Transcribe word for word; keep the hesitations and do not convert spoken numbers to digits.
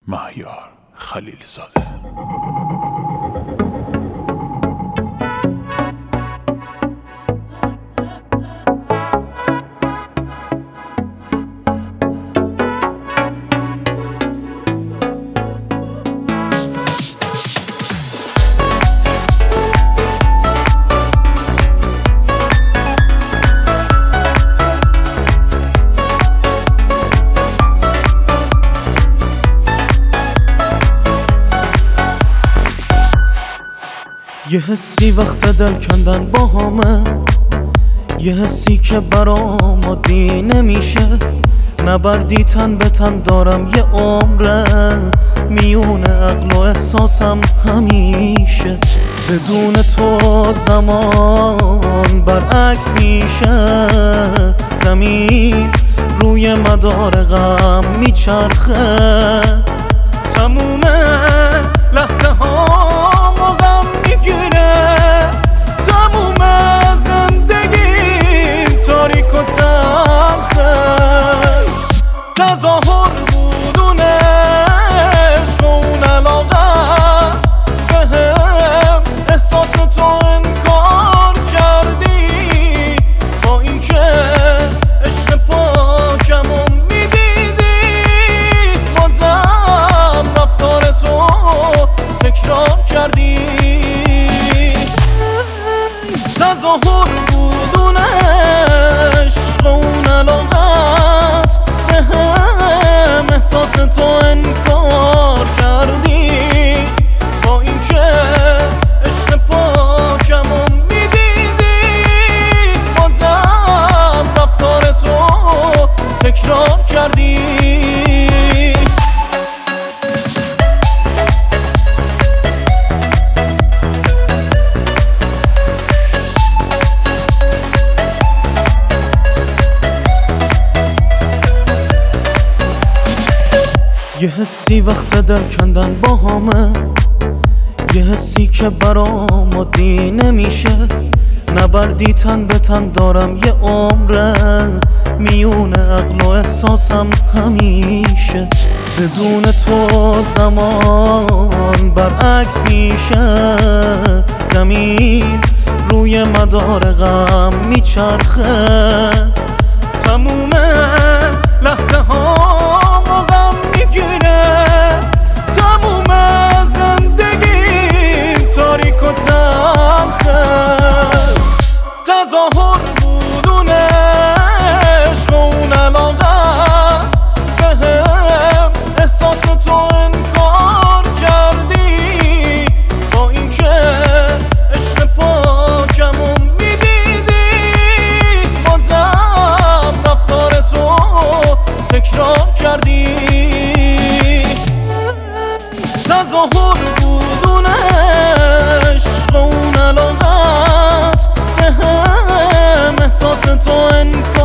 مهیار خلیلزاده. یه حسی وقت دل کندن با همه، یه حسی که برام عادی نمیشه. نبردی تن به تن دارم یه عمره، میون عقل و احساسم همیشه. بدون تو زمان برعکس میشه، زمین روی مدار غم میچرخه. تموم لحظه ها غم میگیره، تموم زندگیم تاریک و تلخه. تظاهر بود اون عشق و اون علاقت، بهم احساس تو انکار کردی. با اینکه عشق پاکمو میدیدی، بازم رفتار تو تکرار کردی. تظاهر بود اون عشق و اون علاقت، بهم احساس تو انکار کردی. با اینکه عشق پاکمو میدیدی، بازم رفتار تو تکرار کردی. یه حسی وقت دل کندن با همه، یه حسی که برام عادی نمیشه. نبردی تن به تن دارم یه عمره، میون عقل و احساسم همیشه. بدون تو زمان برعکس میشه، زمین روی مدار غم میچرخه. تموم لحظه ها غم میگیره، تموم زندگیم تاریک و تلخه. تظاهر بود اون عشق و اون علاقت، بهم احساس تو انکار کردی. با اینکه عشق پاکمو میدیدی، بازم رفتار تو تکرار کردی. تظاهر بود اون عشق و اون علاقت، بهم احساس تو انکار